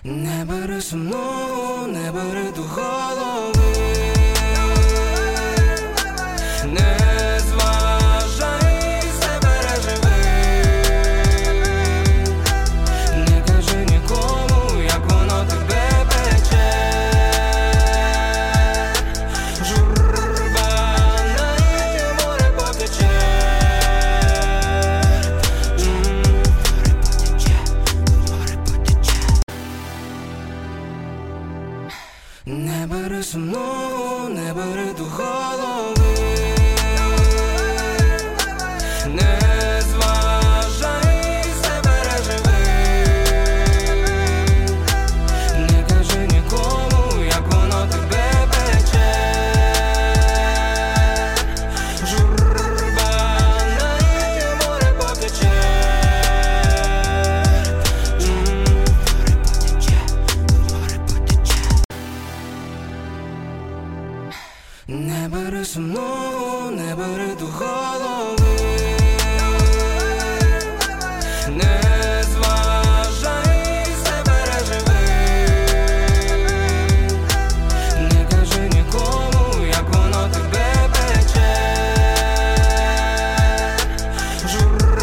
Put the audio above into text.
Не бери сумну, не бери до голови, не зважай, все переживи. Не кажи нікому, як воно тебе пече. Журба на її море потече. Не бери сумну, не бери до голови, не зважай, все переживи. Не кажи нікому, як воно тебе пече. Журба на її море потече. Не бери сумну, не бери до голови.